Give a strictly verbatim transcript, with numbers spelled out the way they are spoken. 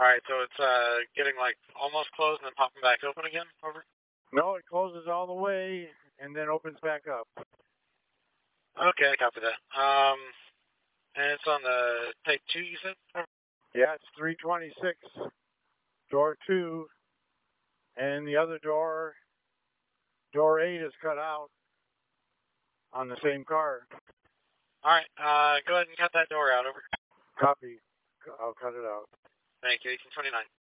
All right, so it's uh getting like almost closed and then popping back open again. Over. No, it closes all the way and then opens back up. Okay, copy that. Um, and it's on the take two, you said? Over. Yeah, it's three twenty-six, door two, and the other door, door eight is cut out on the same car. All right, uh, go ahead and cut that door out. Over. Copy. I'll cut it out. Thank you. eighteen twenty-nine.